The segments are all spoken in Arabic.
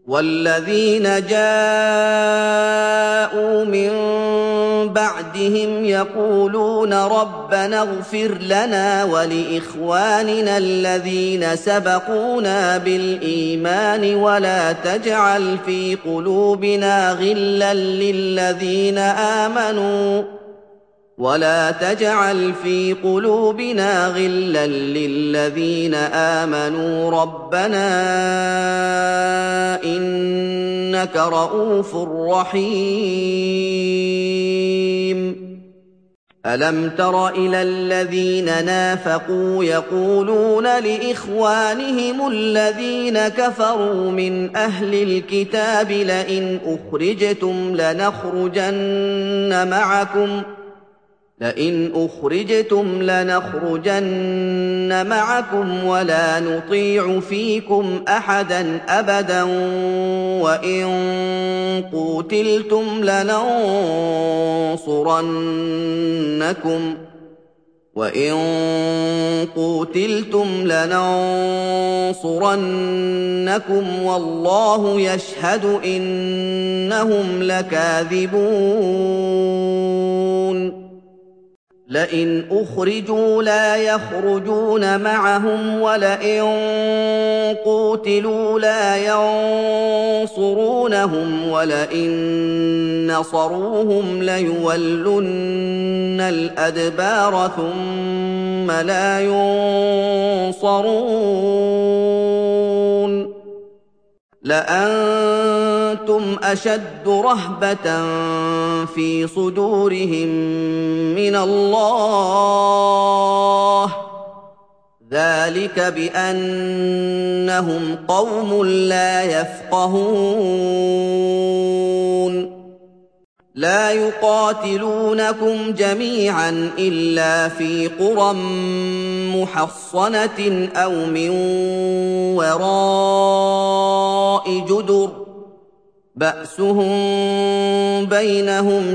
وَالَّذِينَ جَاءُوا مِن بَعْدِهِمْ يَقُولُونَ رَبَّنَا اغْفِرْ لَنَا وَلِإِخْوَانِنَا الَّذِينَ سَبَقُونَا بِالْإِيمَانِ وَلَا تَجْعَلْ فِي قُلُوبِنَا غِلًّا لِّلَّذِينَ آمَنُوا رَبَّنَا إِنَّكَ رَءُوفٌ رَّحِيمٌ أَلَمْ تَرَ إِلَى الَّذِينَ نَافَقُوا يَقُولُونَ لِإِخْوَانِهِمُ الَّذِينَ كَفَرُوا مِنْ أَهْلِ الْكِتَابِ لَئِنْ أُخْرِجْتُمْ لَنَخْرُجَنَّ مَعَكُمْ وَلَا نُطِيعُ فِيكُمْ أَحَدًا أَبَدًا وَإِن قُوتِلْتُمْ لَنَنصُرَنَّكُمْ وَاللَّهُ يَشْهَدُ إِنَّهُمْ لَكَاذِبُونَ لئن أخرجوا لا يخرجون معهم ولئن قوتلوا لا ينصرونهم ولئن نصروهم ليولن الأدبار ثم لا ينصرون لأنتم أشد رهبة في صدورهم من الله ذلك بأنهم قوم لا يفقهون لا يقاتلونكم جميعا إلا في قرى محصنة أو من وراء جدر بأسهم بينهم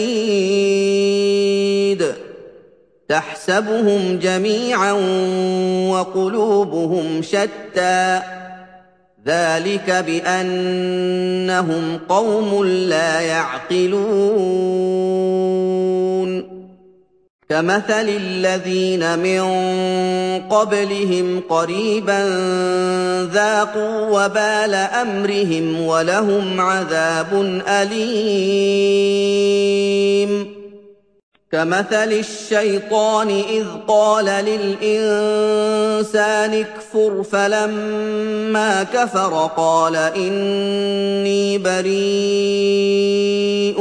شديد تحسبهم جميعا وقلوبهم شتى ذلك بأنهم قوم لا يعقلون كمثل الذين من قبلهم قريبا ذاقوا وبال أمرهم ولهم عذاب أليم كمثل الشيطان إذ قال للإنسان اكفر فلما كفر قال إني بريء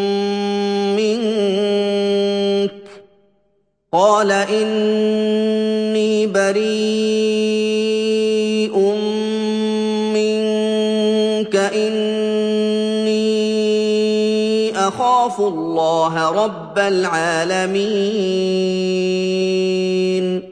منك إني أخاف الله رب العالمين